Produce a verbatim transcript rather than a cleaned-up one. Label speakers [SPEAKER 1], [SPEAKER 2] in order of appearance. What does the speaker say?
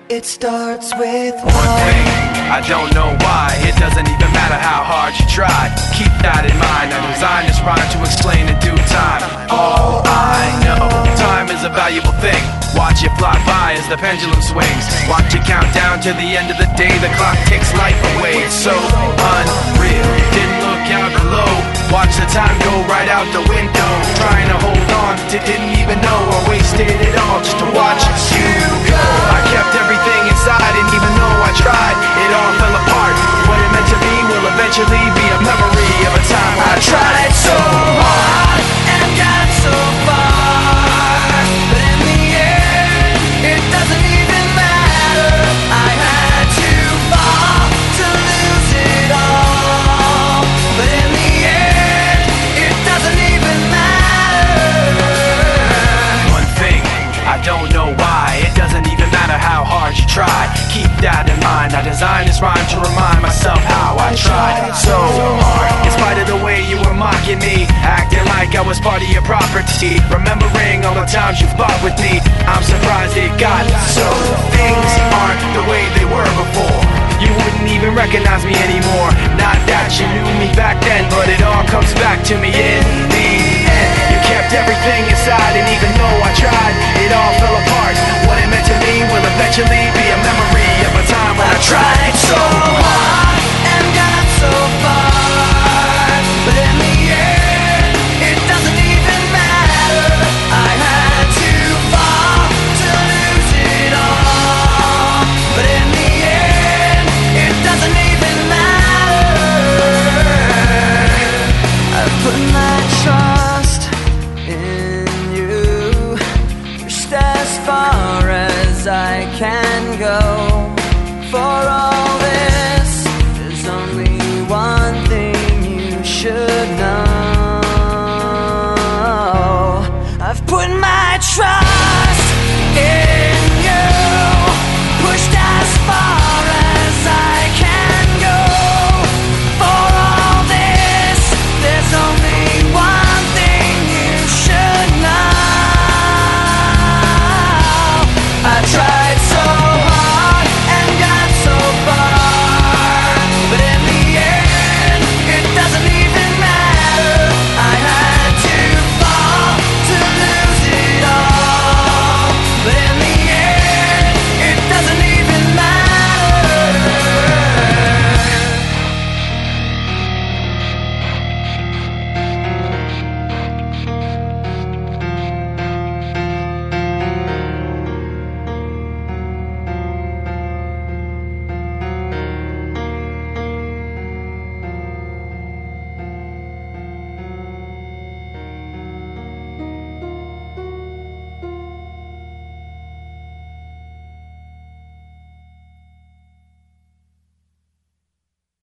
[SPEAKER 1] It starts with
[SPEAKER 2] one thing, I don't know why. It doesn't even matter how hard you try. Keep that in mind. I designed this rhyme to explain in due time. All I know, time is a valuable thing. Watch it fly by as the pendulum swings. Watch it count down to the end of the day. The clock takes life away. It's so unreal. Didn't look out below. Watch the time go right out the window. Trying to hold on to didn't even know I wasted it all just to watch you go. I kept everything inside, and even though I tried, it all fell apart. What it meant to be will eventually be a memory of a time when I tried so hard and got so far, but in the end, it doesn't even matter. I had to fall to lose it all, but in the end, it doesn't even matter. One thing, I don't know why. It doesn't even matter how hard you try. Keep that in mind. I designed this rhyme to remind myself how I tried so hard. In spite of the way you were mocking me, acting like I was part of your property, remembering all the times you fought with me, I'm surprised it got so. Things aren't the way they were before. You wouldn't even recognize me anymore. Not that you knew me back then, but it all comes back to me in the end. You kept everything inside, and even though I tried, it all fell apart. What it meant to me will eventually be a memory of a time when I tried so hard and got so far, but in the end, it doesn't even matter. I had to fall to lose it all, but in the end, it doesn't even matter. I put my trust in you, pushed as far as I can go.